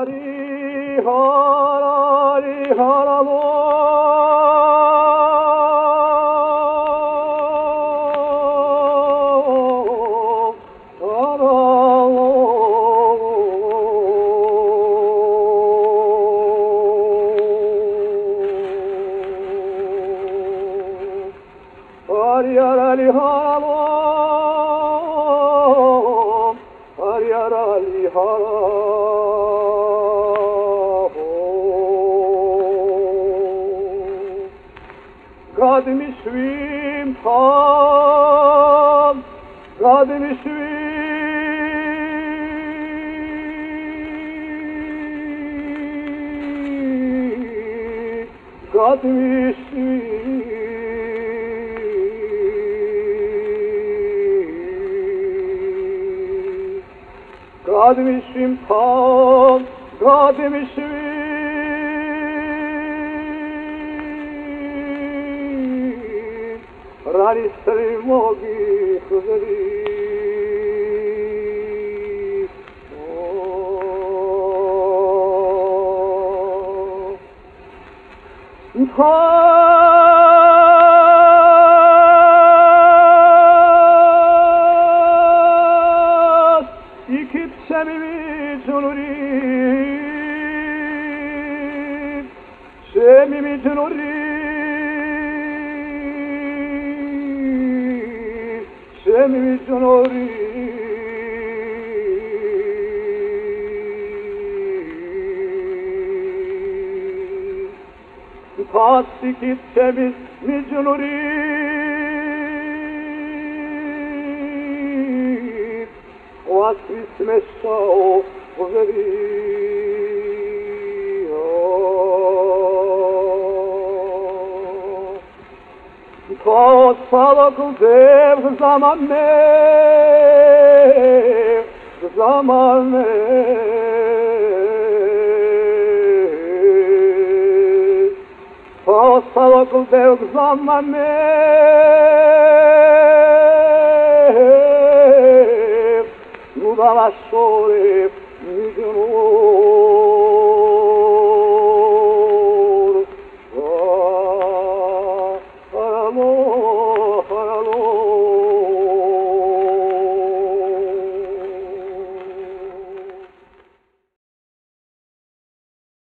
Hari Hari Haralo Hari Hari Haralo Hari Hari Gad mi svim tam, gad mi svim, gad mi svim, gad mi svim tam, gad mi svim. Rani sri mogi khuzari ikip semimi cunuri Semimi sonori Passikit semiz mi sonori Oasvis messao ozeri Kod salakul dev zaman ne Kod salakul dev zaman ne Nudava sole mi